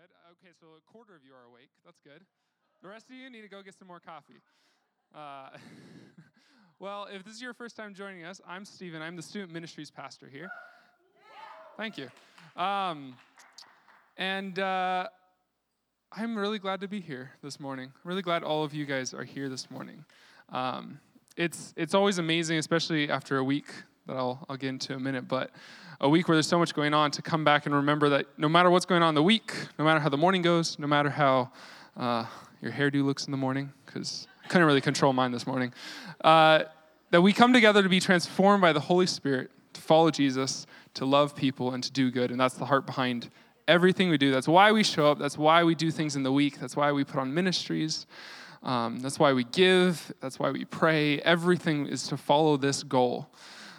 good. Okay, so a quarter of you are awake. That's good. The rest of you need to go get some more coffee. Well, if this is your first time joining us, I'm Stephen. I'm the student ministries pastor here. Thank you. And I'm really glad to be here this morning. I'm really glad all of you guys are here this morning. It's always amazing, especially after a week that I'll get into in a minute, but a week where there's so much going on, to come back and remember that no matter what's going on in the week, no matter how the morning goes, no matter how your hairdo looks in the morning, because I couldn't really control mine this morning, that we come together to be transformed by the Holy Spirit, to follow Jesus, to love people, and to do good, and that's the heart behind everything we do. That's why we show up. That's why we do things in the week. That's why we put on ministries. That's why we give. That's why we pray. Everything is to follow this goal.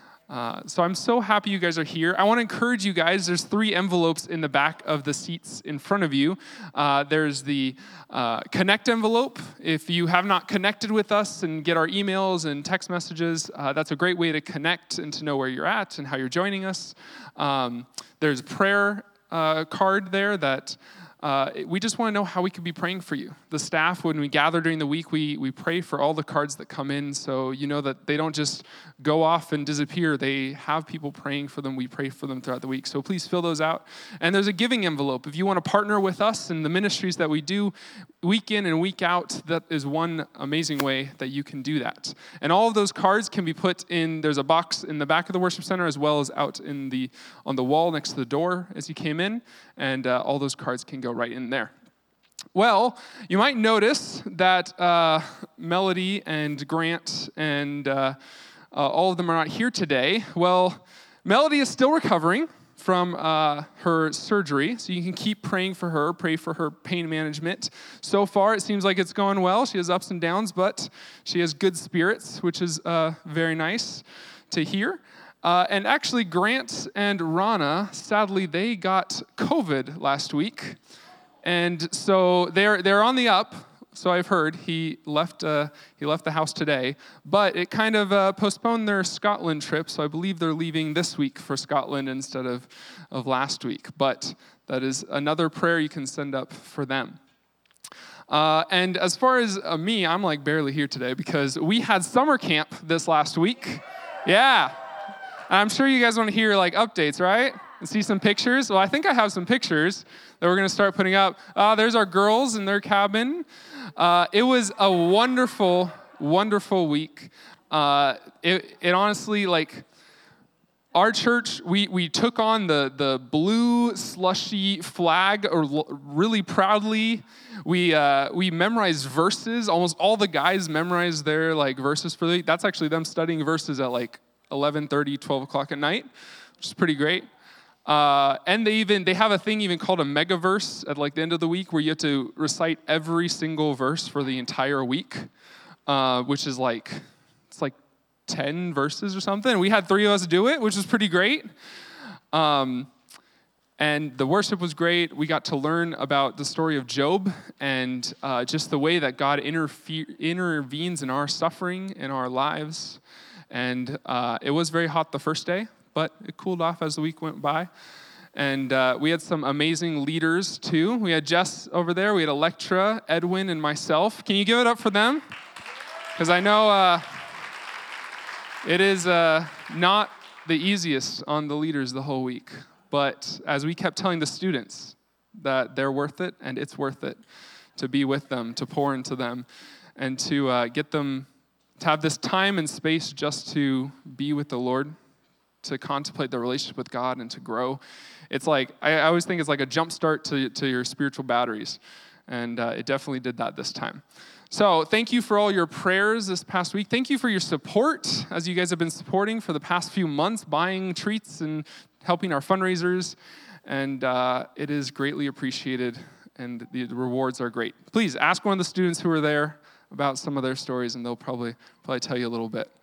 So I'm so happy you guys are here. I want to encourage you guys. There's 3 envelopes in the back of the seats in front of you. There's the Connect envelope. If you have not connected with us and get our emails and text messages, that's a great way to connect and to know where you're at and how you're joining us. There's a prayer card there that we just want to know how we could be praying for you. The staff, when we gather during the week, we pray for all the cards that come in, so you know that they don't just go off and disappear. They have people praying for them. We pray for them throughout the week, so please fill those out. And there's a giving envelope. If you want to partner with us in the ministries that we do week in and week out, that is one amazing way that you can do that. And all of those cards can be put in, there's a box in the back of the worship center as well as out on the wall next to the door as you came in, and all those cards can go right in there. Well, you might notice that Melody and Grant and all of them are not here today. Well, Melody is still recovering from her surgery, so you can keep praying for her, pray for her pain management. So far, it seems like it's going well. She has ups and downs, but she has good spirits, which is very nice to hear. And actually, Grant and Rana, sadly, they got COVID last week. And so they're on the up, so I've heard. He left the house today, but it kind of postponed their Scotland trip, so I believe they're leaving this week for Scotland instead of last week. But that is another prayer you can send up for them. And as far as me, I'm like barely here today because we had summer camp this last week. Yeah. I'm sure you guys want to hear like updates, right? And see some pictures. Well, I think I have some pictures that we're going to start putting up. There's our girls in their cabin. It was a wonderful, wonderful week. It honestly, like, our church, we took on the blue slushy flag really proudly. We memorized verses. Almost all the guys memorized their like verses for the week. That's actually them studying verses at like 11:30, 12 o'clock at night, which is pretty great. And they have a thing even called a mega verse at like the end of the week where you have to recite every single verse for the entire week, which is like, it's like 10 verses or something. We had 3 of us do it, which was pretty great. And the worship was great. We got to learn about the story of Job and just the way that God intervenes in our suffering, in our lives. And it was very hot the first day, but it cooled off as the week went by. And we had some amazing leaders, too. We had Jess over there. We had Electra, Edwin, and myself. Can you give it up for them? Because I know it is not the easiest on the leaders the whole week. But as we kept telling the students that they're worth it, and it's worth it to be with them, to pour into them, and to get them to have this time and space just to be with the Lord, to contemplate the relationship with God and to grow. It's like, I always think it's like a jump start to your spiritual batteries. And it definitely did that this time. So thank you for all your prayers this past week. Thank you for your support, as you guys have been supporting for the past few months, buying treats and helping our fundraisers. And it is greatly appreciated, and the rewards are great. Please ask one of the students who were there about some of their stories, and they'll probably tell you a little bit.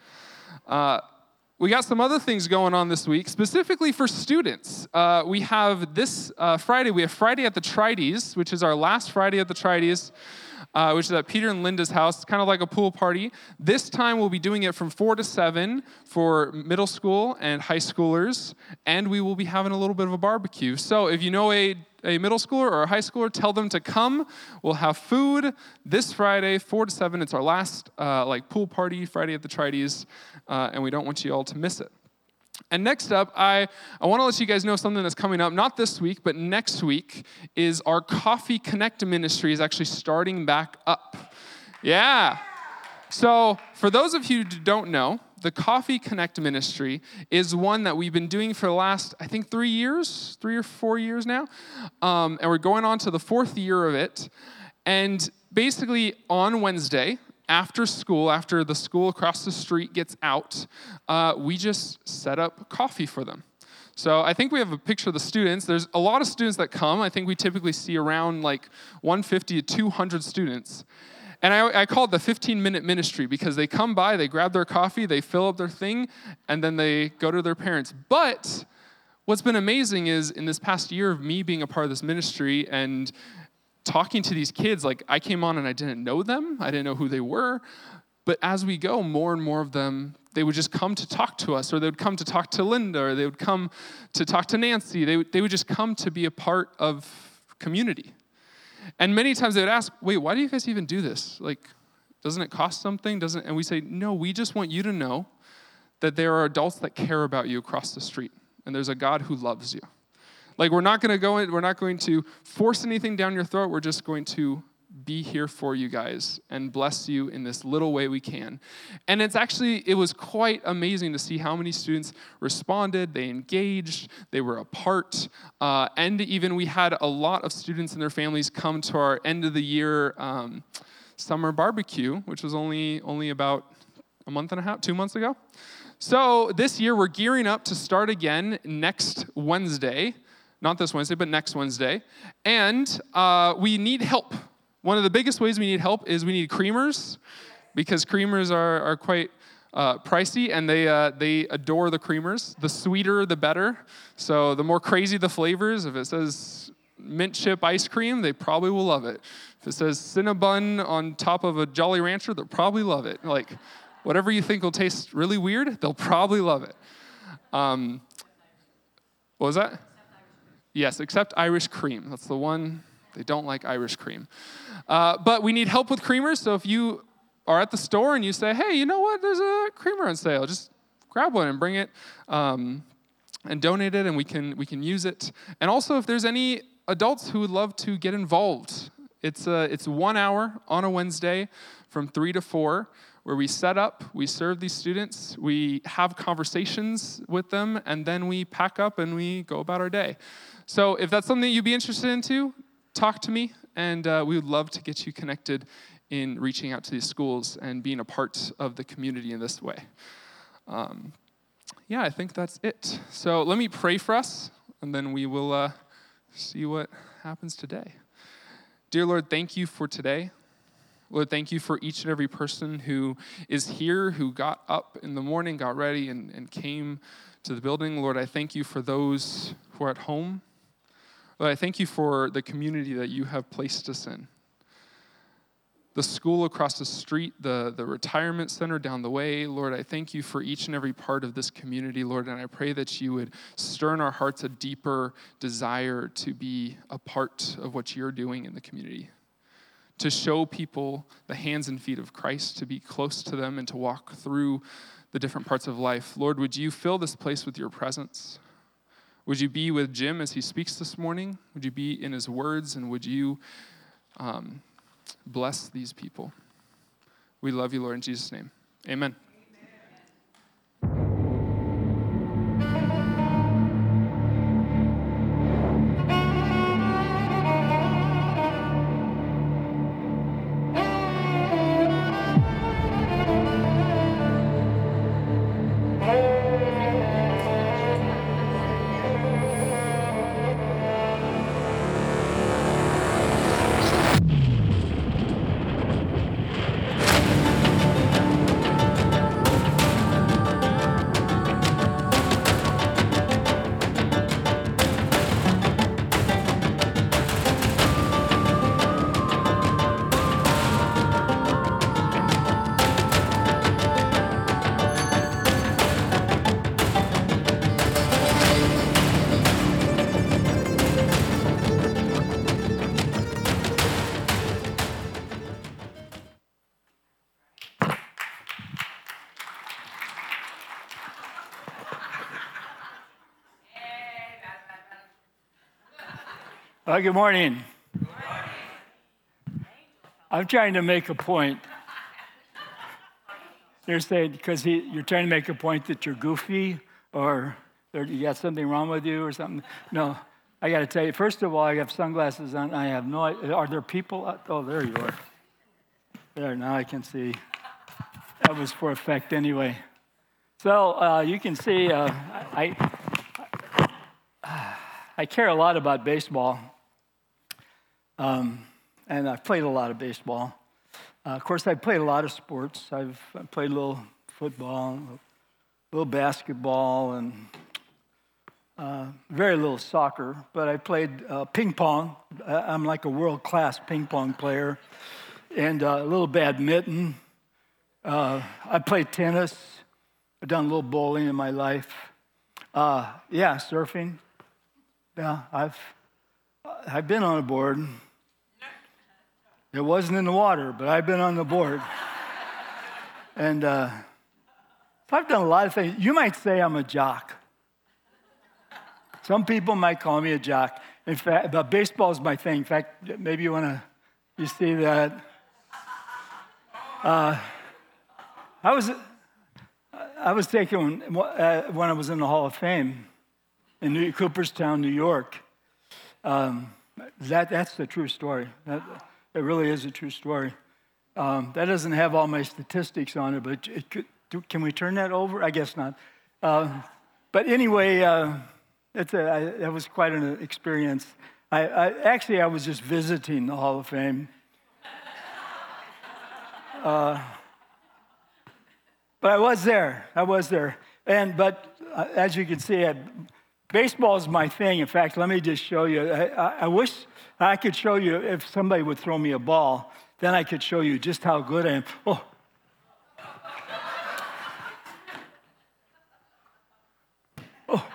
We got some other things going on this week, specifically for students. We have this Friday, we have Friday at the Trides, which is our last Friday at the Trides, which is at Peter and Linda's house. It's kind of like a pool party. This time we'll be doing it from 4 to 7 for middle school and high schoolers, and we will be having a little bit of a barbecue. So if you know a a middle schooler or a high schooler, tell them to come. We'll have food this Friday, 4 to 7. It's our last pool party, Friday at the Trides, and we don't want you all to miss it. And next up, I want to let you guys know something that's coming up, not this week, but next week, is our Coffee Connect ministry is actually starting back up. Yeah. So for those of you who don't know, the Coffee Connect ministry is one that we've been doing for the last, I think, 3 or 4 years now. And we're going on to the 4th year of it. And basically on Wednesday, after school, after the school across the street gets out, we just set up coffee for them. So I think we have a picture of the students. There's a lot of students that come. I think we typically see around like 150 to 200 students. And I call it the 15-minute ministry because they come by, they grab their coffee, they fill up their thing, and then they go to their parents. But what's been amazing is in this past year of me being a part of this ministry and talking to these kids, like I came on and I didn't know them. I didn't know who they were. But as we go, more and more of them, they would just come to talk to us, or they would come to talk to Linda, or they would come to talk to Nancy. They would just come to be a part of community. And many times they would ask, wait, why do you guys even do this? Like, doesn't it cost something? And we say, no, we just want you to know that there are adults that care about you across the street. And there's a God who loves you. Like, we're not going to force anything down your throat. We're just going to be here for you guys and bless you in this little way we can. And it was quite amazing to see how many students responded, they engaged, they were a part, and even we had a lot of students and their families come to our end of the year summer barbecue, which was only about a month and a half, 2 months ago. So this year we're gearing up to start again next Wednesday, not this Wednesday, but next Wednesday, and we need help. One of the biggest ways we need help is we need creamers, because creamers are quite pricey, and they adore the creamers. The sweeter, the better. So the more crazy the flavors, if it says mint chip ice cream, they probably will love it. If it says Cinnabon on top of a Jolly Rancher, they'll probably love it. Like, whatever you think will taste really weird, they'll probably love it. What was that? Yes, except Irish cream. That's the one. They don't like Irish cream. But we need help with creamers, so if you are at the store and you say, hey, you know what, there's a creamer on sale, just grab one and bring it and donate it, and we can use it. And also, if there's any adults who would love to get involved, it's 1 hour on a Wednesday from 3 to 4, where we set up, we serve these students, we have conversations with them, and then we pack up and we go about our day. So if that's something you'd be interested in too, talk to me, and we would love to get you connected in reaching out to these schools and being a part of the community in this way. I think that's it. So let me pray for us, and then we will see what happens today. Dear Lord, thank you for today. Lord, thank you for each and every person who is here, who got up in the morning, got ready, and came to the building. Lord, I thank you for those who are at home. Lord, I thank you for the community that you have placed us in. The school across the street, the retirement center down the way. Lord, I thank you for each and every part of this community, Lord, and I pray that you would stir in our hearts a deeper desire to be a part of what you're doing in the community, to show people the hands and feet of Christ, to be close to them and to walk through the different parts of life. Lord, would you fill this place with your presence? Would you be with Jim as he speaks this morning? Would you be in his words, and would you bless these people? We love you, Lord, in Jesus' name. Amen. Good morning. I'm trying to make a point. You're saying because you're trying to make a point that you're goofy or you got something wrong with you or something. No, I got to tell you, first of all, I have sunglasses on. I have no idea. Are there people? Oh, there you are. There, now I can see. That was for effect anyway. So you can see I care a lot about baseball. And I've played a lot of baseball. Of course, I've played a lot of sports. I've played a little football, a little basketball, and very little soccer. But I played ping pong. I'm like a world-class ping pong player. And a little badminton. I played tennis. I've done a little bowling in my life. Surfing. Yeah, I've been on a board. It wasn't in the water, but I've been on the board. And so I've done a lot of things. You might say I'm a jock. Some people might call me a jock. In fact, but baseball is my thing. In fact, maybe you see that. I was taken when I was in the Hall of Fame in Cooperstown, New York. That's the true story. It really is a true story. That doesn't have all my statistics on it, but can we turn that over? I guess not. But anyway, that was quite an experience. I was just visiting the Hall of Fame. But I was there. But as you can see, baseball is my thing. In fact, let me just show you. I wish I could show you if somebody would throw me a ball, then I could show you just how good I am. Oh. Oh.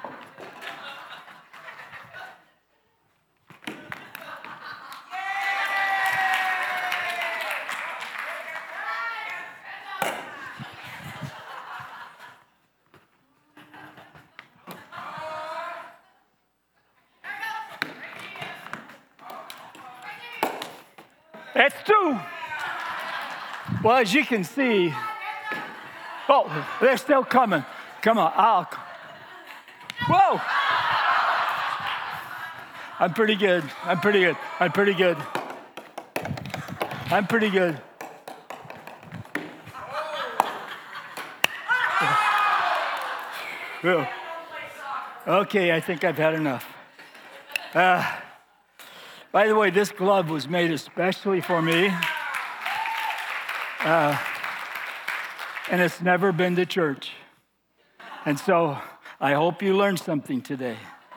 That's two. Well, as you can see, they're still coming. Come on, whoa! I'm pretty good. Okay, I think I've had enough. By the way, this glove was made especially for me. And it's never been to church. And so I hope you learned something today.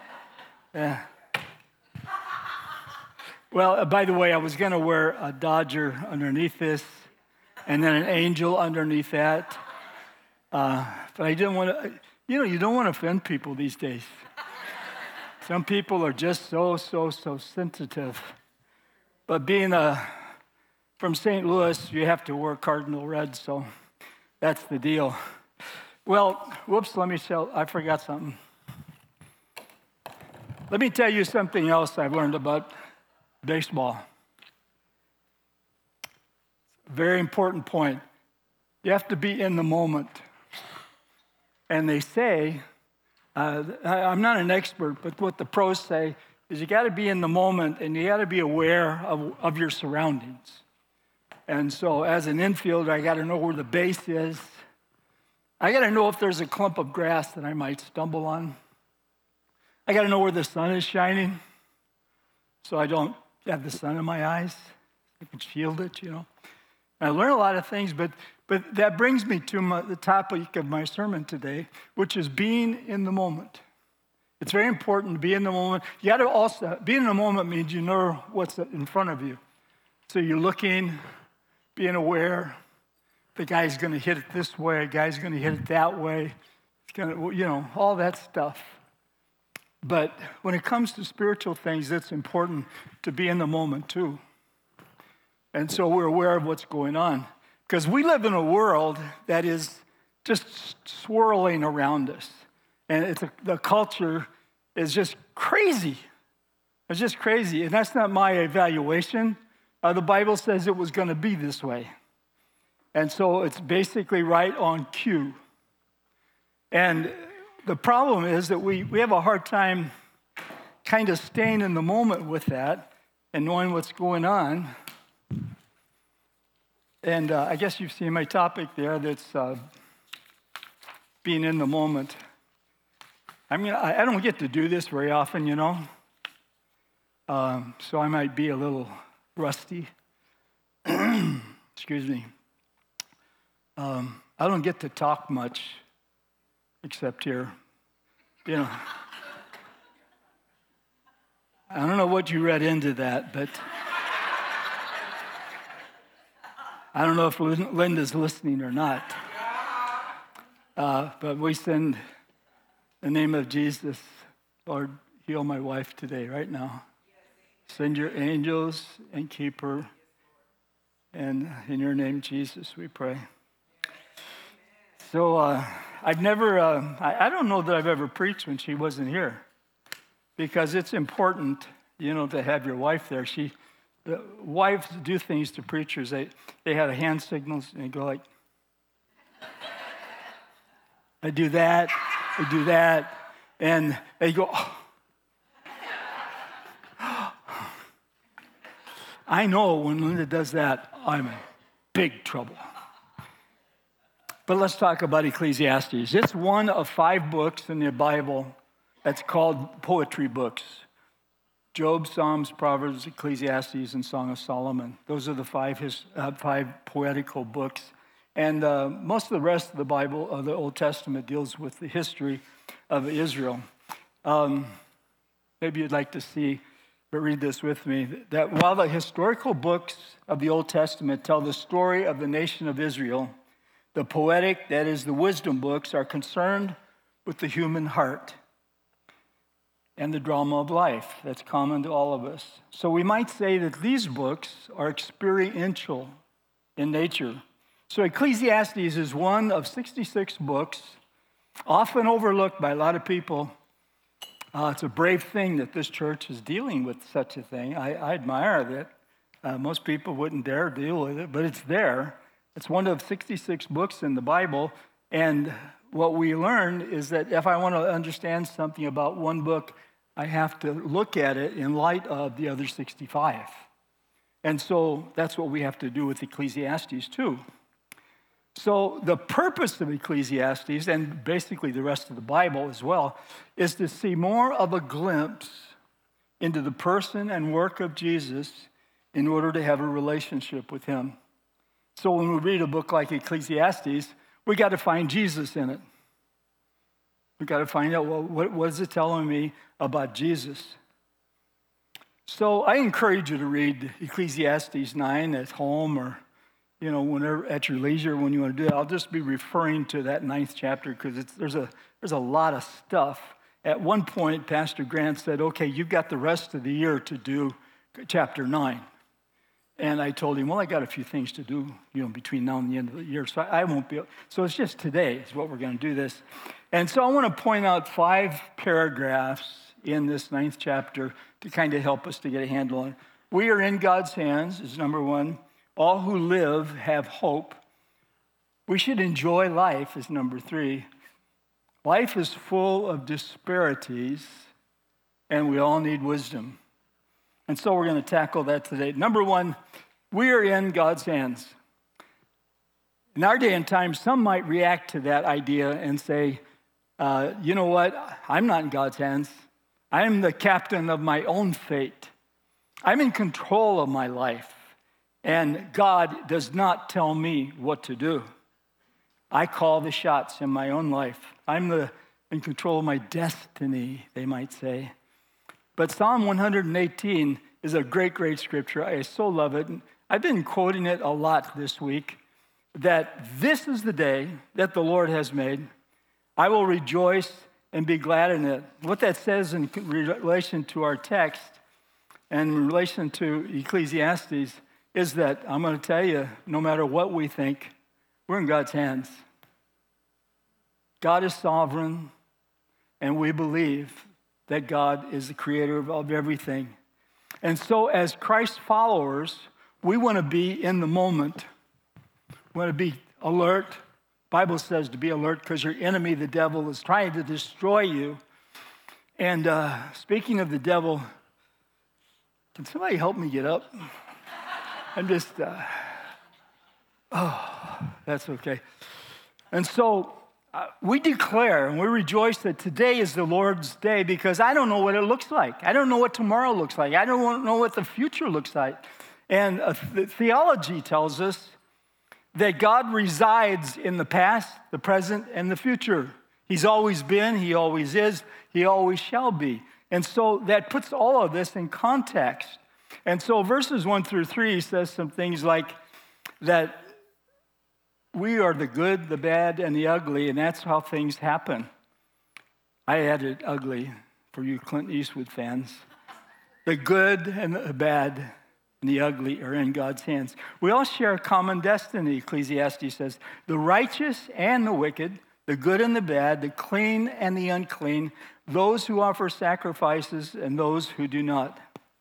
Well, by the way, I was going to wear a Dodger underneath this and then an angel underneath that. But I didn't want to, you don't want to offend people these days. Some people are just so sensitive. But being from St. Louis, you have to wear cardinal red, so that's the deal. Well, I forgot something. Let me tell you something else I've learned about baseball. Very important point. You have to be in the moment. And they say, I'm not an expert, but what the pros say is you got to be in the moment and you got to be aware of your surroundings. And so as an infielder, I got to know where the base is. I got to know if there's a clump of grass that I might stumble on. I got to know where the sun is shining so I don't have the sun in my eyes. I can shield it, I learn a lot of things, but that brings me to the topic of my sermon today, which is being in the moment. It's very important to be in the moment. You got to also, being in the moment means you know what's in front of you. So you're looking, being aware, the guy's going to hit it this way, the guy's going to hit it that way. It's going to, all that stuff. But when it comes to spiritual things, it's important to be in the moment too. And so we're aware of what's going on. Because we live in a world that is just swirling around us. And the culture is just crazy. It's just crazy. And that's not my evaluation. The Bible says it was going to be this way. And so it's basically right on cue. And the problem is that we have a hard time kind of staying in the moment with that and knowing what's going on. And I guess you've seen my topic there, that's being in the moment. I mean, I don't get to do this very often, you know. So I might be a little rusty. Excuse me. I don't get to talk much except here. You know, I don't know what you read into that, but I don't know if Linda's listening or not. But we send the name of Jesus. Lord, heal my wife today, right now. Send your angels and keep her. And in your name, Jesus, we pray. So I've never, I don't know that I've ever preached when she wasn't here, because it's important, you know, to have your wife there. The wives do things to preachers. They have hand signals and they go like, I do that, and they go, oh. I know when Linda does that, I'm in big trouble. But let's talk about Ecclesiastes. It's one of 5 books in the Bible that's called poetry books. Job, Psalms, Proverbs, Ecclesiastes, and Song of Solomon. Those are the 5 poetical books. And most of the rest of the Bible, the Old Testament, deals with the history of Israel. Maybe you'd like to read this with me, that while the historical books of the Old Testament tell the story of the nation of Israel, the poetic, that is the wisdom books, are concerned with the human heart and the drama of life that's common to all of us. So we might say that these books are experiential in nature. So Ecclesiastes is one of 66 books, often overlooked by a lot of people. It's a brave thing that this church is dealing with such a thing. I admire that. Most people wouldn't dare deal with it, but it's there. It's one of 66 books in the Bible, and what we learn is that if I want to understand something about one book, I have to look at it in light of the other 65. And so that's what we have to do with Ecclesiastes too. So the purpose of Ecclesiastes, and basically the rest of the Bible as well, is to see more of a glimpse into the person and work of Jesus in order to have a relationship with him. So when we read a book like Ecclesiastes, we got to find Jesus in it. We got to find out, well, what is it telling me about Jesus? So I encourage you to read Ecclesiastes 9 at home, or whenever at your leisure when you want to do it. I'll just be referring to that 9th chapter because there's a lot of stuff. At one point, Pastor Grant said, "Okay, you've got the rest of the year to do chapter 9." And I told him, well, I got a few things to do, between now and the end of the year, so I won't be. So it's just today is what we're going to do this. And so I want to point out 5 paragraphs in this 9th chapter to kind of help us to get a handle on it. We are in God's hands is number 1. All who live have hope. We should enjoy life is number 3. Life is full of disparities, and we all need wisdom. And so we're going to tackle that today. Number 1, we are in God's hands. In our day and time, some might react to that idea and say, you know what? I'm not in God's hands. I am the captain of my own fate. I'm in control of my life. And God does not tell me what to do. I call the shots in my own life. I'm in control of my destiny, they might say. But Psalm 118 is a great, great scripture. I so love it. I've been quoting it a lot this week, that this is the day that the Lord has made. I will rejoice and be glad in it. What that says in relation to our text and in relation to Ecclesiastes is that I'm going to tell you, no matter what we think, we're in God's hands. God is sovereign, and we believe that God is the creator of everything. And so as Christ followers, we want to be in the moment. We want to be alert. Bible says to be alert because your enemy, the devil, is trying to destroy you. And speaking of the devil, can somebody help me get up? I'm just, that's okay. And so we declare and we rejoice that today is the Lord's day because I don't know what it looks like. I don't know what tomorrow looks like. I don't know what the future looks like. And the theology tells us that God resides in the past, the present, and the future. He's always been, he always is, he always shall be. And so that puts all of this in context. And so verses 1 through 3 says some things like that we are the good, the bad, and the ugly, and that's how things happen. I added ugly for you Clint Eastwood fans. The good and the bad and the ugly are in God's hands. We all share a common destiny, Ecclesiastes says. The righteous and the wicked, the good and the bad, the clean and the unclean, those who offer sacrifices and those who do not.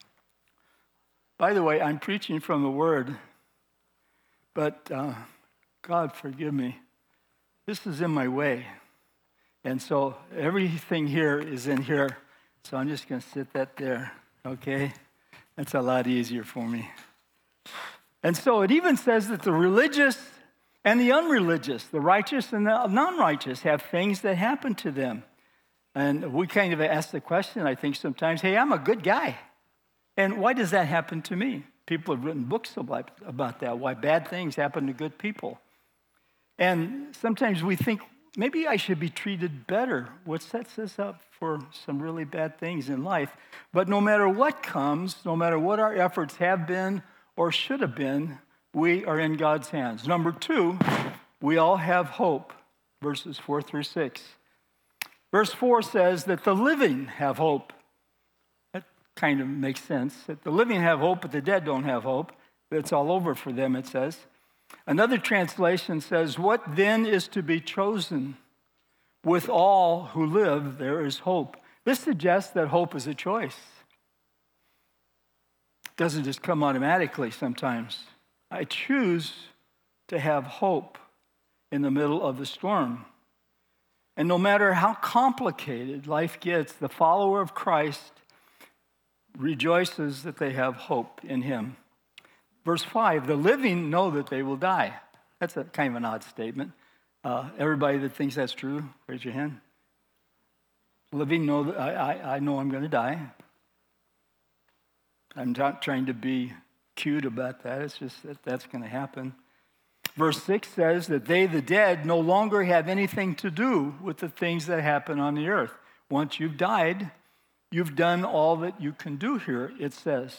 By the way, I'm preaching from the Word, but God forgive me. This is in my way. And so everything here is in here. So I'm just going to sit that there, okay? That's a lot easier for me. And so it even says that the religious and the unreligious, the righteous and the non-righteous, have things that happen to them. And we kind of ask the question, I think sometimes, hey, I'm a good guy. And why does that happen to me? People have written books about that, why bad things happen to good people. And sometimes we think, maybe I should be treated better, which sets us up for some really bad things in life. But no matter what comes, no matter what our efforts have been or should have been, we are in God's hands. Number 2, we all have hope, verses 4 through 6. Verse 4 says that the living have hope. That kind of makes sense. That the living have hope, but the dead don't have hope. It's all over for them, it says. Another translation says, what then is to be chosen? With all who live, there is hope. This suggests that hope is a choice. It doesn't just come automatically sometimes. I choose to have hope in the middle of the storm. And no matter how complicated life gets, the follower of Christ rejoices that they have hope in him. Verse 5, the living know that they will die. That's a kind of an odd statement. Everybody that thinks that's true, raise your hand. Living know that I know I'm going to die. I'm not trying to be cute about that. It's just that that's going to happen. Verse 6 says that they, the dead, no longer have anything to do with the things that happen on the earth. Once you've died, you've done all that you can do here, it says.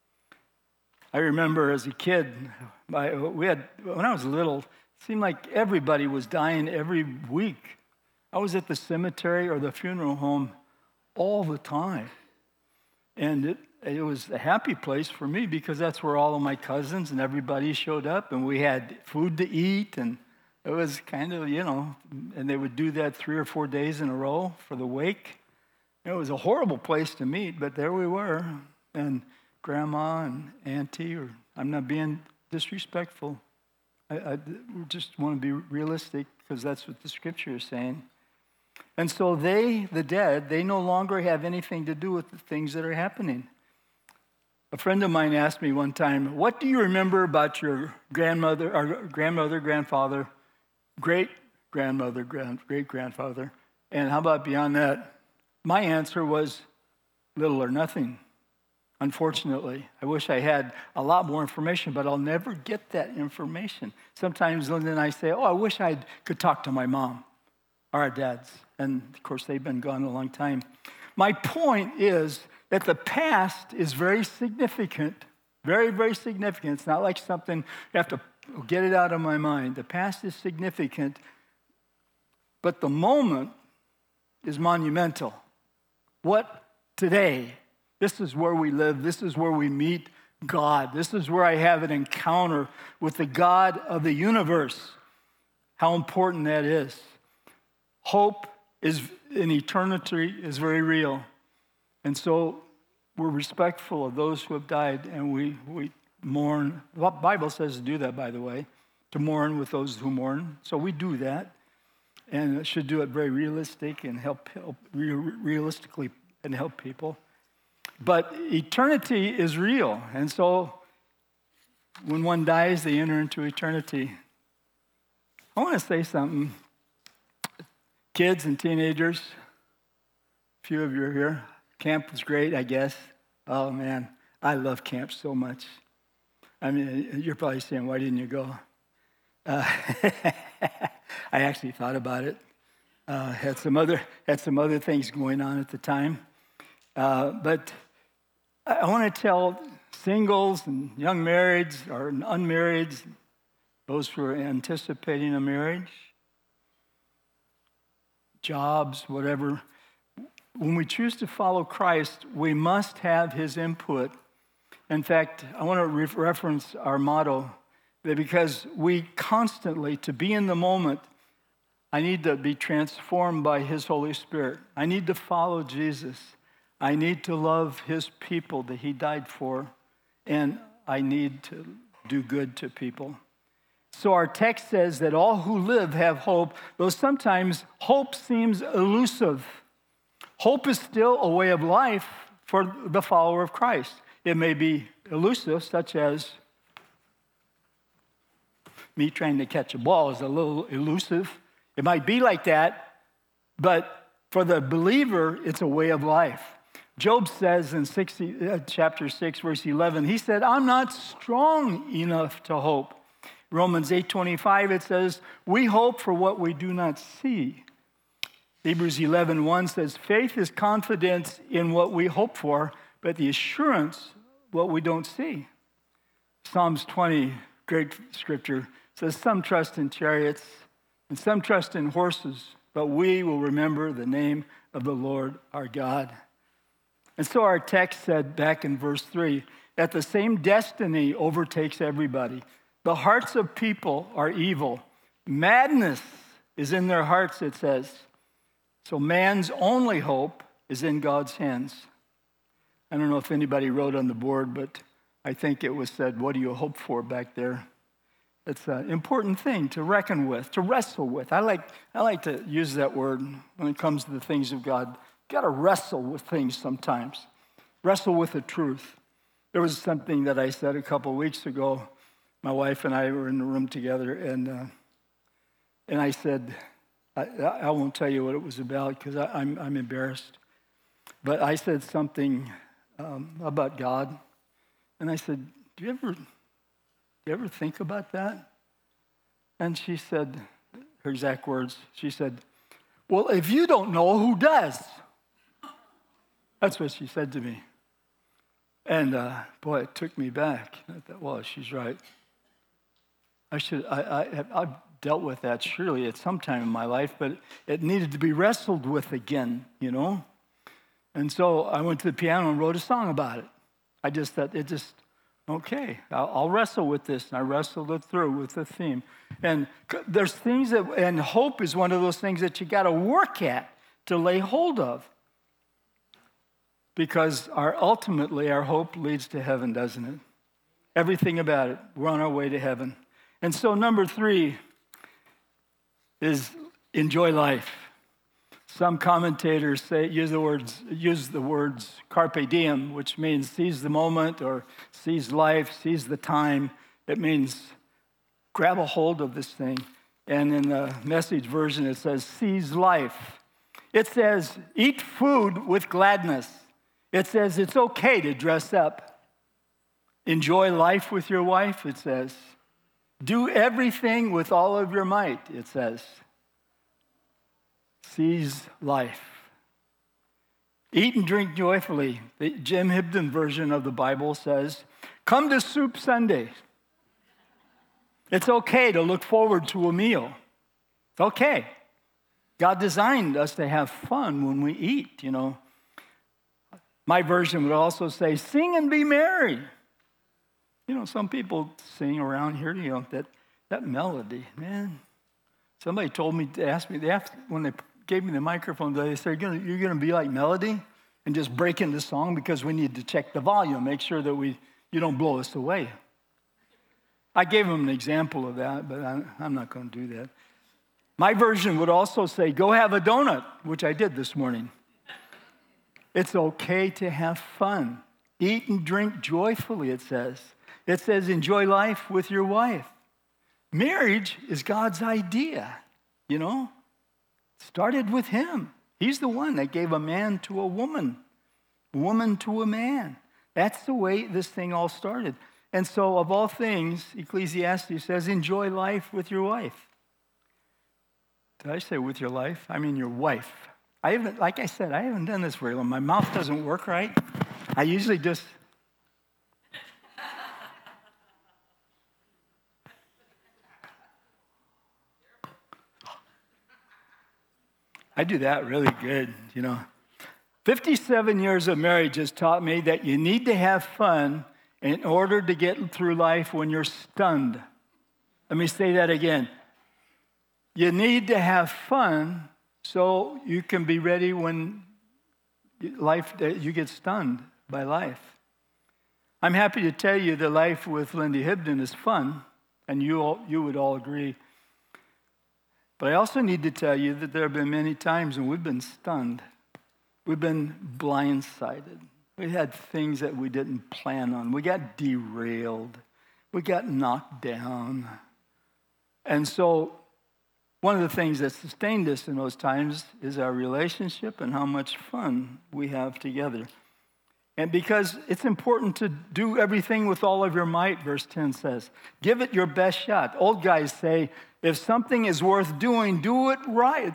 I remember as a kid, when I was little, it seemed like everybody was dying every week. I was at the cemetery or the funeral home all the time. And it was a happy place for me because that's where all of my cousins and everybody showed up and we had food to eat and it was kind of, and they would do that 3 or 4 days in a row for the wake. It was a horrible place to meet, but there we were. And Grandma and Auntie, or I'm not being disrespectful. I just want to be realistic because that's what the scripture is saying. And so they, the dead, they no longer have anything to do with the things that are happening. A friend of mine asked me one time, what do you remember about your grandmother, or grandmother, grandfather, great-grandmother, great-grandfather, and how about beyond that? My answer was little or nothing. Unfortunately, I wish I had a lot more information, but I'll never get that information. Sometimes Linda and I say, I wish I could talk to my mom or our dads. And, of course, they've been gone a long time. My point is that the past is very significant, very, very significant. It's not like something you have to get it out of my mind. The past is significant, but the moment is monumental. What today? This is where we live. This is where we meet God. This is where I have an encounter with the God of the universe. How important that is. Hope is in eternity is very real. And so we're respectful of those who have died, and we mourn. The Bible says to do that, by the way, to mourn with those who mourn. So we do that, and it should do it very realistic and realistically and help people. But eternity is real, and so when one dies, they enter into eternity. I want to say something. Kids and teenagers, a few of you are here. Camp was great, I guess. Oh, man, I love camp so much. I mean, you're probably saying, why didn't you go? I actually thought about it. Had some other things going on at the time. But I want to tell singles and young marrieds or unmarrieds, those who are anticipating a marriage, jobs, whatever. When we choose to follow Christ, we must have his input. In fact, I want to reference our motto that because we constantly, to be in the moment, I need to be transformed by his Holy Spirit. I need to follow Jesus. I need to love his people that he died for. And I need to do good to people. So our text says that all who live have hope, though sometimes hope seems elusive. Hope is still a way of life for the follower of Christ. It may be elusive, such as me trying to catch a ball is a little elusive. It might be like that, but for the believer, it's a way of life. Job says in chapter 6, verse 11, he said, I'm not strong enough to hope. Romans 8:25, it says, we hope for what we do not see. Hebrews 11:1 says, faith is confidence in what we hope for, but the assurance what we don't see. Psalms 20, great scripture, says, some trust in chariots and some trust in horses, but we will remember the name of the Lord our God. And so our text said back in verse 3, that the same destiny overtakes everybody. The hearts of people are evil. Madness is in their hearts, it says. So man's only hope is in God's hands. I don't know if anybody wrote on the board, but I think it was said, what do you hope for back there? It's an important thing to reckon with, to wrestle with. I like to use that word when it comes to the things of God. You've got to wrestle with things sometimes. Wrestle with the truth. There was something that I said a couple of weeks ago. My wife and I were in the room together, and I said, I won't tell you what it was about because I'm embarrassed. But I said something about God, and I said, do you ever think about that? And she said, her exact words, she said, well, if you don't know, who does? That's what she said to me. And boy, it took me back. I thought, well, she's right. I've dealt with that surely at some time in my life, but it needed to be wrestled with again, you know? And so I went to the piano and wrote a song about it. I just thought okay, I'll wrestle with this. And I wrestled it through with the theme. And there's things and hope is one of those things that you got to work at to lay hold of. Because ultimately our hope leads to heaven, doesn't it? Everything about it. We're on our way to heaven. And so number 3 is enjoy life. Some commentators use the words carpe diem, which means seize the moment or seize life, seize the time. It means grab a hold of this thing. And in the Message version, it says seize life. It says eat food with gladness. It says it's okay to dress up. Enjoy life with your wife, it says. Do everything with all of your might, it says. Seize life. Eat and drink joyfully. The Jim Hibden version of the Bible says, come to Soup Sunday. It's okay to look forward to a meal. It's okay. God designed us to have fun when we eat, you know. My version would also say, sing and be merry. You know, some people sing around here, you know, that melody, man. Somebody told me, when they gave me the microphone, they said, you're going to be like Melody? and just break into song because we need to check the volume, make sure that you don't blow us away. I gave him an example of that, but I'm not going to do that. My version would also say, go have a donut, which I did this morning. It's okay to have fun. Eat and drink joyfully, it says. It says, enjoy life with your wife. Marriage is God's idea, you know. Started with him. He's the one that gave a man to a woman to a man. That's the way this thing all started. And so, of all things, Ecclesiastes says, enjoy life with your wife. Did I say with your life? I mean your wife. Like I said, I haven't done this very long. My mouth doesn't work right. I usually just... I do that really good, you know. 57 years of marriage has taught me that you need to have fun in order to get through life when you're stunned. Let me say that again. You need to have fun so you can be ready when you get stunned by life. I'm happy to tell you that life with Lindy Hibden is fun, and you would all agree. But I also need to tell you that there have been many times when we've been stunned. We've been blindsided. We had things that we didn't plan on. We got derailed. We got knocked down. And so one of the things that sustained us in those times is our relationship and how much fun we have together. And because it's important to do everything with all of your might, verse 10 says. Give it your best shot. Old guys say, if something is worth doing, do it right.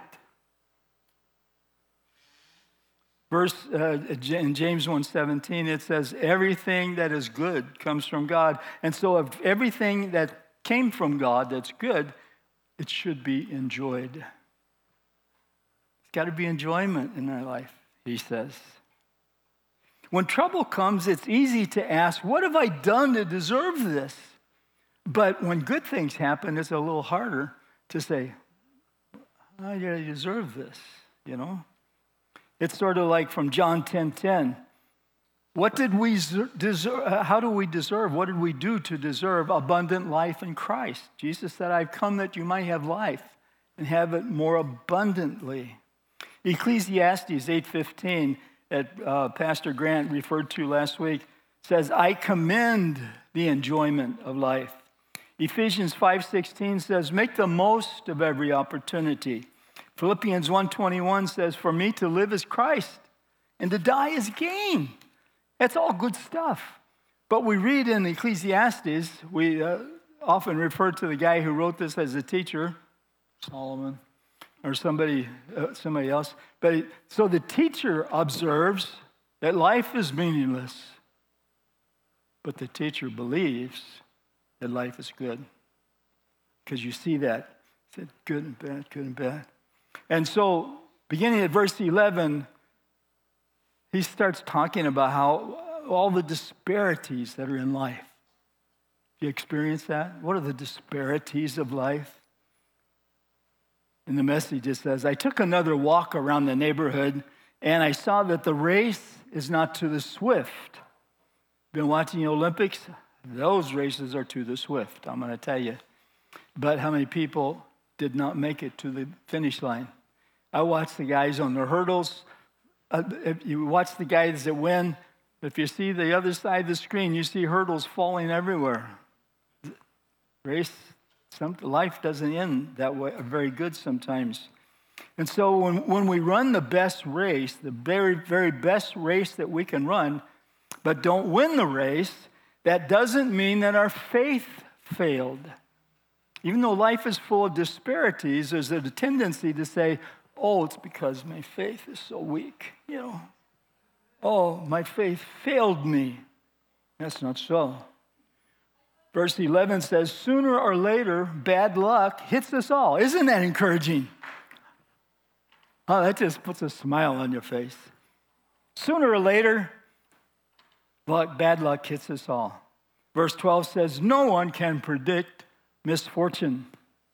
In James 1:17, it says, everything that is good comes from God. And so if everything that came from God that's good, it should be enjoyed. There's got to be enjoyment in our life, he says. When trouble comes, it's easy to ask, what have I done to deserve this? But when good things happen, it's a little harder to say, I deserve this, you know? It's sort of like from John 10:10. What did we deserve? How do we deserve? What did we do to deserve abundant life in Christ? Jesus said, I've come that you might have life and have it more abundantly. Ecclesiastes 8:15, that Pastor Grant referred to last week, says, I commend the enjoyment of life. Ephesians 5:16 says, make the most of every opportunity. Philippians 1:21 says, for me to live is Christ and to die is gain. That's all good stuff. But we read in Ecclesiastes, we often refer to the guy who wrote this as a teacher, Solomon, or somebody else. But so the teacher observes that life is meaningless, but the teacher believes that life is good. Because you see that. It's good and bad, good and bad. And so, beginning at verse 11, he starts talking about how all the disparities that are in life. Do you experience that? What are the disparities of life? In the Message, it says, I took another walk around the neighborhood, and I saw that the race is not to the swift. Been watching the Olympics? Those races are to the swift, I'm going to tell you. But how many people did not make it to the finish line? I watched the guys on the hurdles. If you watch the guys that win, if you see the other side of the screen, you see hurdles falling everywhere. Life doesn't end that way, very good sometimes. And so when we run the best race, the very, very best race that we can run, but don't win the race, that doesn't mean that our faith failed. Even though life is full of disparities, there's a tendency to say, oh, it's because my faith is so weak, you know. Oh, my faith failed me. That's not so. Verse 11 says, sooner or later, bad luck hits us all. Isn't that encouraging? Oh, that just puts a smile on your face. Sooner or later, bad luck hits us all. Verse 12 says, no one can predict misfortune.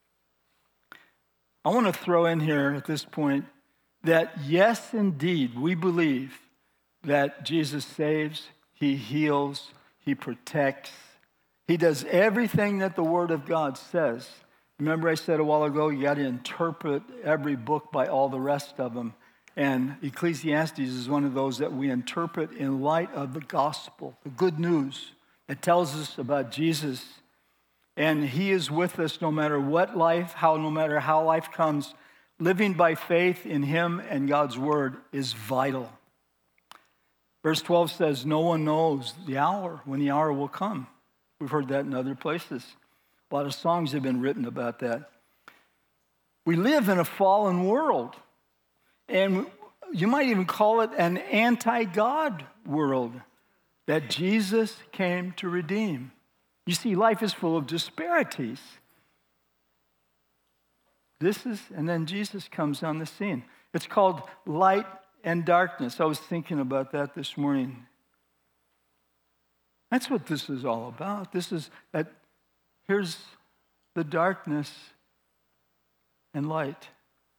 I want to throw in here at this point that yes, indeed, we believe that Jesus saves, he heals, he protects. He does everything that the Word of God says. Remember I said a while ago, you got to interpret every book by all the rest of them. And Ecclesiastes is one of those that we interpret in light of the gospel, the good news that tells us about Jesus. And he is with us no matter what life, no matter how life comes. Living by faith in him and God's word is vital. Verse 12 says, no one knows the hour, when the hour will come. We've heard that in other places. A lot of songs have been written about that. We live in a fallen world. And you might even call it an anti-God world that Jesus came to redeem. You see, life is full of disparities. And then Jesus comes on the scene. It's called light and darkness. I was thinking about that this morning. That's what this is all about. Here's the darkness and light.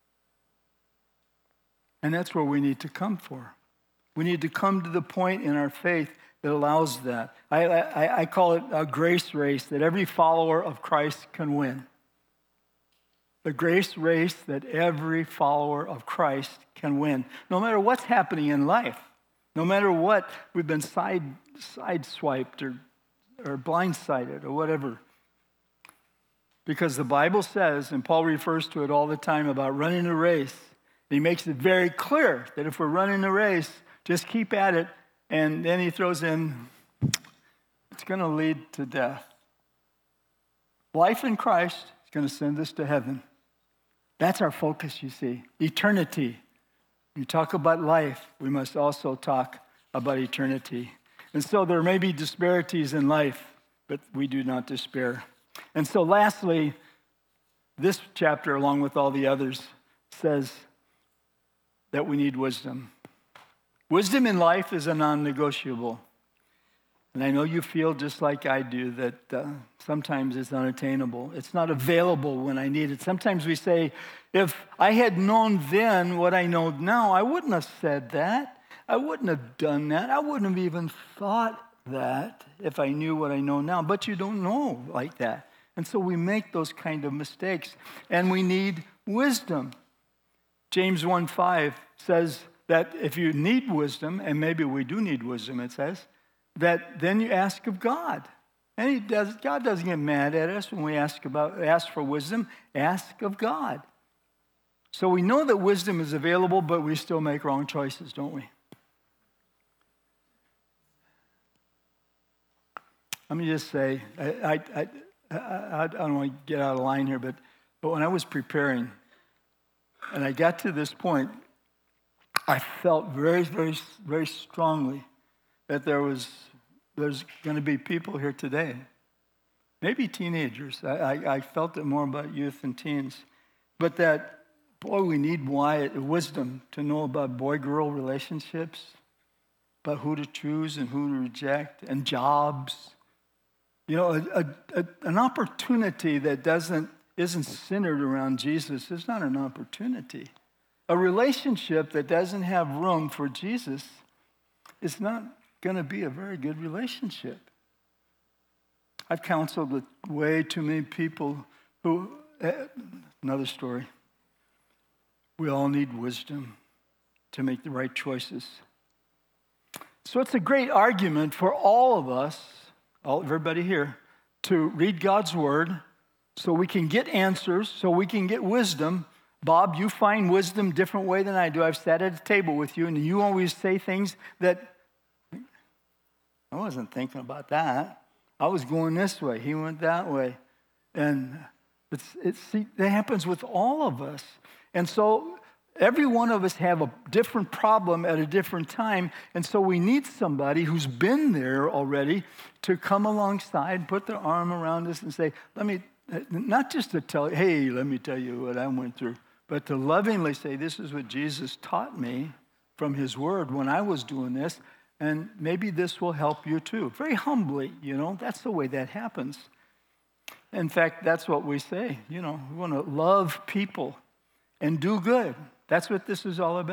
And that's where we need to come for. We need to come to the point in our faith that allows that. I call it a grace race that every follower of Christ can win. The grace race that every follower of Christ can win. No matter what's happening in life, no matter what we've been sideswiped or blindsided or whatever. Because the Bible says, and Paul refers to it all the time about running a race, he makes it very clear that if we're running a race, just keep at it. And then he throws in, it's going to lead to death. Life in Christ is going to send us to heaven. That's our focus, you see. Eternity. When you talk about life, we must also talk about eternity. And so there may be disparities in life, but we do not despair. And so lastly, this chapter, along with all the others, says that we need wisdom. Wisdom in life is a non-negotiable. And I know you feel just like I do that sometimes it's unattainable. It's not available when I need it. Sometimes we say, if I had known then what I know now, I wouldn't have said that. I wouldn't have done that. I wouldn't have even thought that if I knew what I know now. But you don't know like that. And so we make those kind of mistakes. And we need wisdom. James 1:5 says that if you need wisdom, and maybe we do need wisdom, it says, that then you ask of God. And God doesn't get mad at us when we ask for wisdom. Ask of God. So we know that wisdom is available, but we still make wrong choices, don't we? Let me just say, I don't want to get out of line here, but when I was preparing, and I got to this point, I felt very, very, very strongly that there's going to be people here today, maybe teenagers. I felt it more about youth and teens. But that, boy, we need wisdom to know about boy-girl relationships, about who to choose and who to reject, and jobs. You know, an opportunity that isn't centered around Jesus is not an opportunity. A relationship that doesn't have room for Jesus is not going to be a very good relationship. I've counseled with way too many people who, another story, we all need wisdom to make the right choices. So it's a great argument for all of us, everybody here, to read God's word so we can get answers, so we can get wisdom. Bob, you find wisdom different way than I do. I've sat at a table with you, and you always say things that I wasn't thinking about that. I was going this way. He went that way. And it happens with all of us. And so every one of us have a different problem at a different time. And so we need somebody who's been there already to come alongside, put their arm around us and say, not just to tell, hey, let me tell you what I went through, but to lovingly say, this is what Jesus taught me from his word when I was doing this. And maybe this will help you too. Very humbly, that's the way that happens. In fact, that's what we say. We want to love people and do good. That's what this is all about.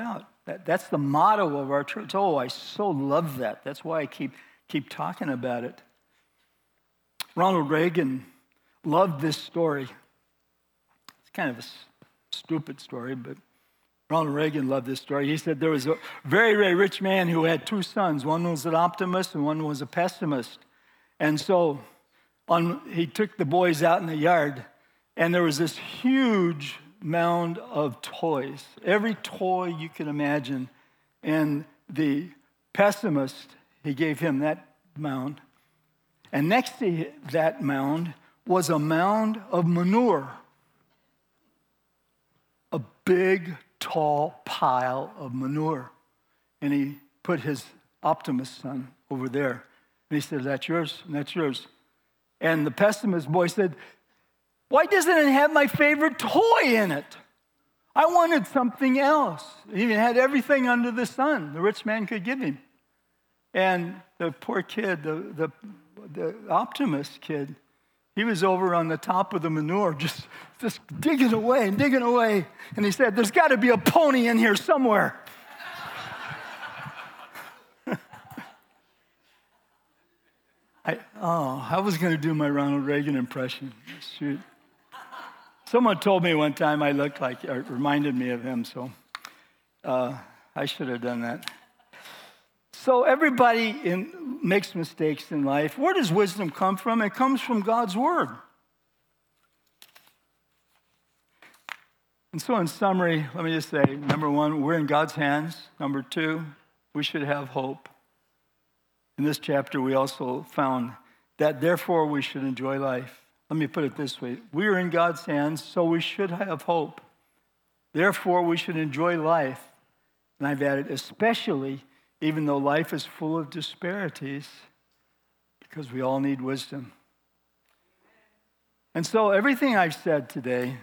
That's the motto of our church. Oh, I so love that. That's why I keep talking about it. Ronald Reagan loved this story. It's kind of a stupid story, but Ronald Reagan loved this story. He said there was a very, very rich man who had two sons. One was an optimist and one was a pessimist. And so he took the boys out in the yard, and there was this huge mound of toys, every toy you can imagine. And the pessimist, he gave him that mound. And next to that mound was a mound of manure, a big, tall pile of manure. And he put his optimist son over there. And he said, that's yours, and that's yours. And the pessimist boy said, why doesn't it have my favorite toy in it? I wanted something else. He even had everything under the sun the rich man could give him. And the poor kid, the optimist kid, he was over on the top of the manure just digging away and digging away. And he said, there's got to be a pony in here somewhere. I was going to do my Ronald Reagan impression. Shoot. Someone told me one time I looked like, or it reminded me of him, so I should have done that. So everybody makes mistakes in life. Where does wisdom come from? It comes from God's Word. And so in summary, let me just say, number one, we're in God's hands. Number two, we should have hope. In this chapter, we also found that therefore we should enjoy life. Let me put it this way. We are in God's hands, so we should have hope. Therefore, we should enjoy life. And I've added, especially, even though life is full of disparities, because we all need wisdom. And so everything I've said today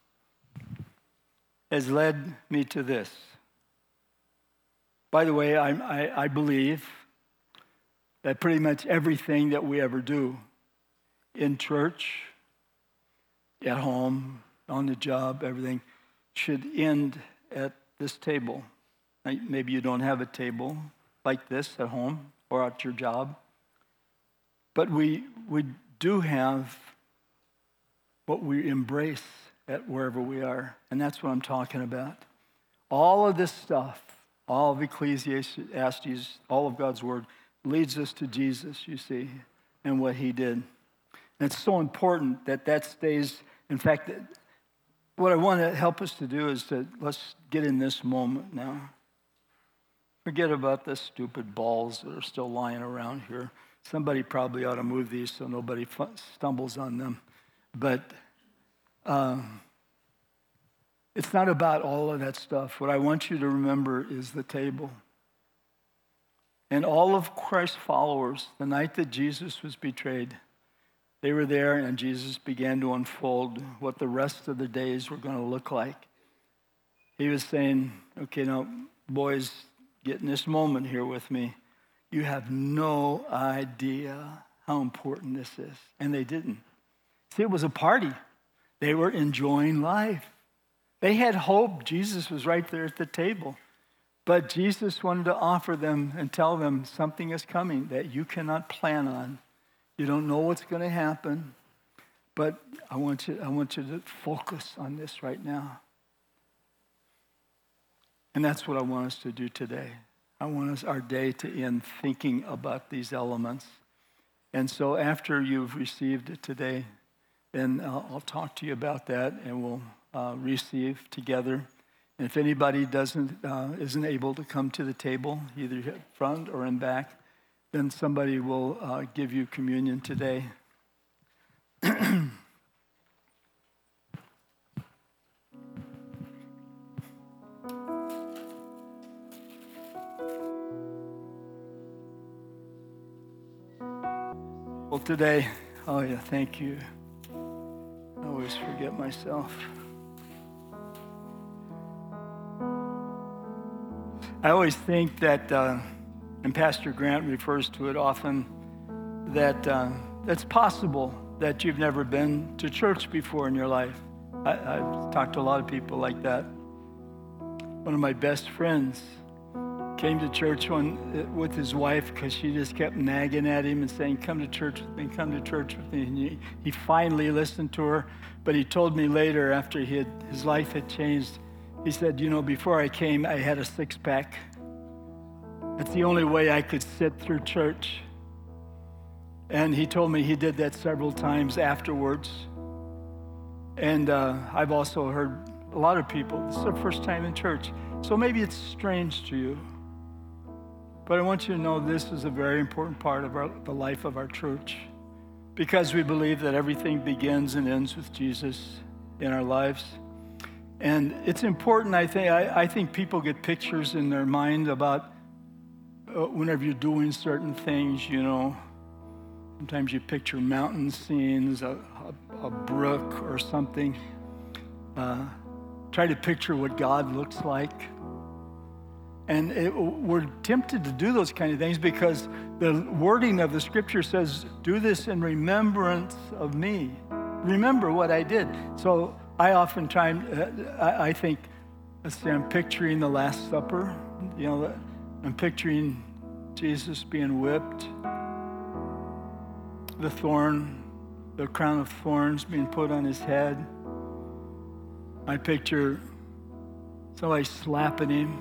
has led me to this. By the way, I believe that pretty much everything that we ever do in church, at home, on the job, everything should end at this table. Maybe you don't have a table like this at home or at your job, but we do have what we embrace at wherever we are, and that's what I'm talking about. All of this stuff, all of Ecclesiastes, all of God's Word, leads us to Jesus, you see, and what he did. And it's so important that stays. In fact, what I want to help us to do is let's get in this moment now. Forget about the stupid balls that are still lying around here. Somebody probably ought to move these so nobody stumbles on them. But it's not about all of that stuff. What I want you to remember is the table. And all of Christ's followers, the night that Jesus was betrayed, they were there, and Jesus began to unfold what the rest of the days were going to look like. He was saying, okay, now, boys, get in this moment here with me. You have no idea how important this is. And they didn't. See, it was a party. They were enjoying life. They had hope. Jesus was right there at the table. But Jesus wanted to offer them and tell them something is coming that you cannot plan on. You don't know what's going to happen, but I want you to focus on this right now. And that's what I want us to do today. I want our day to end thinking about these elements. And so after you've received it today, then I'll talk to you about that, and we'll receive together. And if anybody isn't able to come to the table, either in front or in back, then somebody will give you communion today. Well, today, oh yeah, thank you. I always forget myself. I always think that, and Pastor Grant refers to it often, that it's possible that you've never been to church before in your life. I've talked to a lot of people like that. one of my best friends, came to church with his wife because she just kept nagging at him and saying, come to church with me, come to church with me. And he finally listened to her, but he told me later after his life had changed, he said, before I came, I had a six-pack. That's the only way I could sit through church. And he told me he did that several times afterwards. And I've also heard a lot of people, this is their first time in church. So maybe it's strange to you. But I want you to know this is a very important part of the life of our church, because we believe that everything begins and ends with Jesus in our lives. And it's important, I think people get pictures in their mind about whenever you're doing certain things, sometimes you picture mountain scenes, a brook or something. Try to picture what God looks like. And we're tempted to do those kind of things because the wording of the scripture says, do this in remembrance of me. Remember what I did. So I often I think, let's say I'm picturing the Last Supper. I'm picturing Jesus being whipped, the crown of thorns being put on his head. I picture somebody slapping him.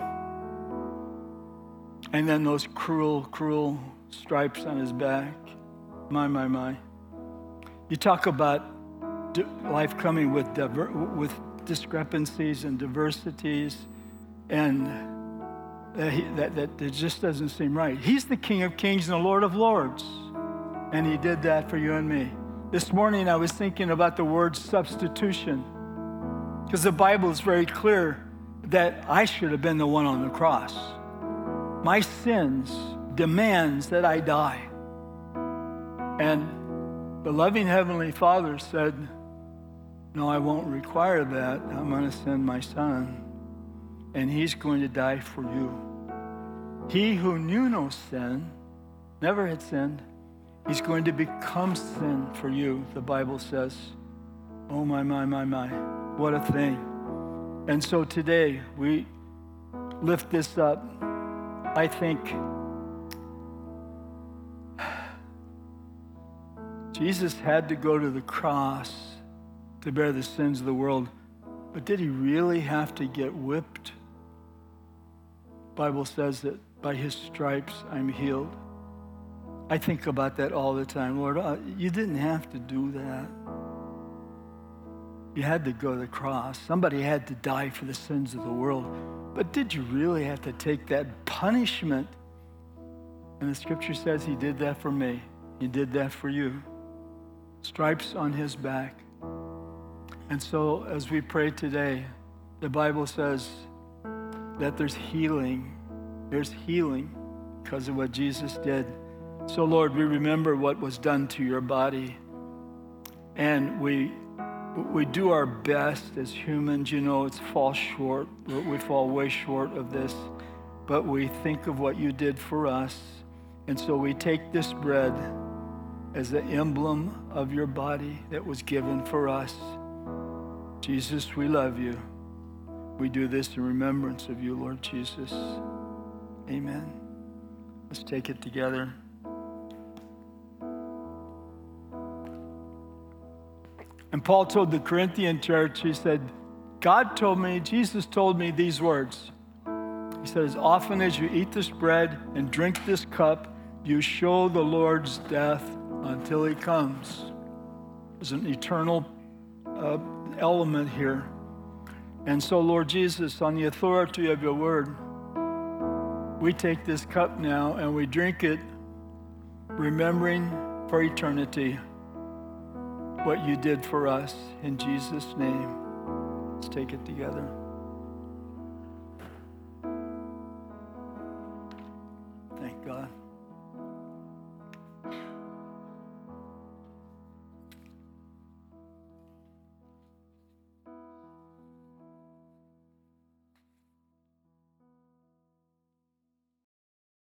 And then those cruel, cruel stripes on his back. My. You talk about life coming with discrepancies and diversities, and that it just doesn't seem right. He's the King of Kings and the Lord of Lords, and he did that for you and me. This morning I was thinking about the word substitution, because the Bible is very clear that I should have been the one on the cross. My sins demands that I die. And the loving Heavenly Father said, no, I won't require that. I'm going to send my Son, and he's going to die for you. He who knew no sin, never had sinned, he's going to become sin for you, the Bible says. Oh, my. What a thing. And so today, we lift this up. I think Jesus had to go to the cross to bear the sins of the world, but did he really have to get whipped? The Bible says that by his stripes I'm healed. I think about that all the time. Lord, you didn't have to do that. You had to go to the cross. Somebody had to die for the sins of the world. But did you really have to take that punishment? And the scripture says he did that for me. He did that for you. Stripes on his back. And so as we pray today, the Bible says that there's healing. There's healing because of what Jesus did. So Lord, we remember what was done to your body. And we do our best as humans, it's fall short. We fall way short of this. But we think of what you did for us. And so we take this bread as the emblem of your body that was given for us. Jesus, we love you. We do this in remembrance of you, Lord Jesus. Amen. Let's take it together. And Paul told the Corinthian church, he said, Jesus told me these words. He said, as often as you eat this bread and drink this cup, you show the Lord's death until he comes. There's an eternal element here. And so, Lord Jesus, on the authority of your word, we take this cup now and we drink it, remembering for eternity what you did for us. In Jesus' name, let's take it together. Thank God.